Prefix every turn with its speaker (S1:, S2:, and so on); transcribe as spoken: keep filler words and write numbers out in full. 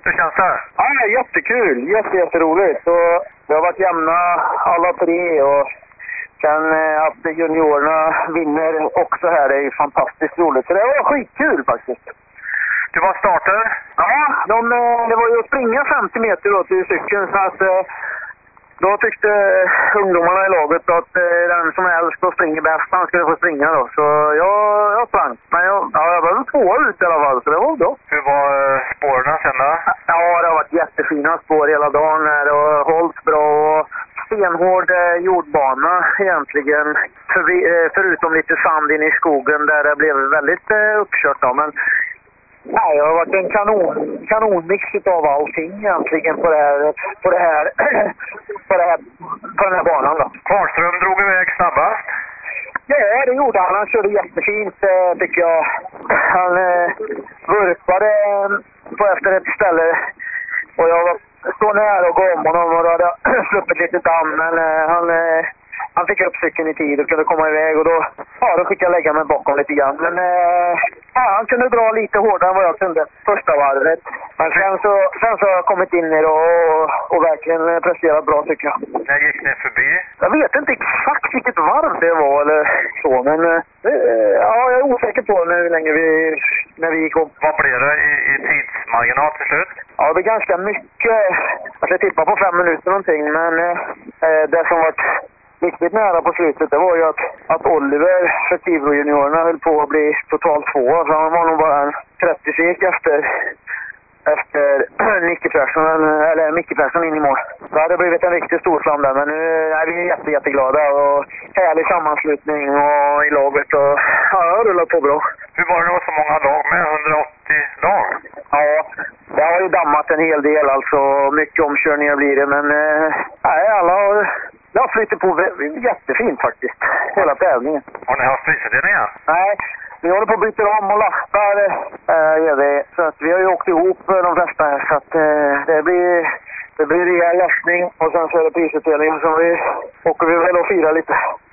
S1: Hur känns det?
S2: Ja, jättekul. Jätte, jätteroligt. Och det har varit jämna alla tre och sen att juniorerna vinner också här är ju fantastiskt roligt. Så det var skitkul faktiskt.
S1: Du var starter?
S2: Ja, de, det var ju att springa femtio meter då till cykeln så att då tyckte ungdomarna i laget att den som är äldst och springer bäst, han skulle få springa då. Så jag, jag sprang. Men jag, ja, jag var två ut i alla fall, så det var bra.
S1: Hur var spåren sen då?
S2: Ja, det har varit jättefina spår hela dagen här och hållit bra och stenhård jordbana egentligen. För, förutom lite sand in i skogen där det blev väldigt uppkört då, men nej, det har varit en kanon, kanonmix av allting egentligen på det här, på det här, på det här, på den här banan då.
S1: Kvarnström drog iväg snabbast?
S2: Ja, det gjorde han. Han körde jättefint tycker jag. Han eh, vurpade på efter ett ställe och jag var så nära och gå om honom och då hade jag sluppit lite damm, men eh, han... Eh, Han fick upp cykeln i tid och kunde komma iväg och då, ja, då fick jag lägga mig bakom lite grann. Men eh, ja, han kunde dra lite hårdare än vad jag kunde första varvet. Men sen så, sen så har jag kommit in i det och, och verkligen presterat bra tycker jag.
S1: När gick ni förbi?
S2: Jag vet inte exakt vilket varv det var eller så, men eh, ja, jag är osäker på nu hur länge vi, när vi gick om.
S1: Vad blev det i, i tidsmarginal till slut?
S2: Ja, det är ganska mycket. Jag tippar på fem minuter någonting, men eh, det som var riktigt nära på slutet, det var ju att, att Oliver för Tibro-juniorerna höll på att bli totalt två. Så han var nog bara en trettio sek efter, efter Nicke Persson, eller Micke Persson in i mål. Det hade blivit en riktigt stor slam där, men nu är vi jätte, jätteglada och härlig sammanslutning och i laget och ja, jag rullar på bra.
S1: Hur var det då så många lag med? hundraåttio lag?
S2: Ja, det har ju dammat en hel del alltså. Mycket omkörningar blir det, men eh, nej, alla har... Jag flyter på jättefint faktiskt, hela tävlingen.
S1: Har ni haft prisutdelningen?
S2: Nej, vi håller på att byta om och lastar, äh, gör vi. Så att vi har ju åkt ihop de flesta här, så att äh, det blir, det blir rejäl lastning och sen så är det prisutdelningen som vi åker vi väl och firar lite.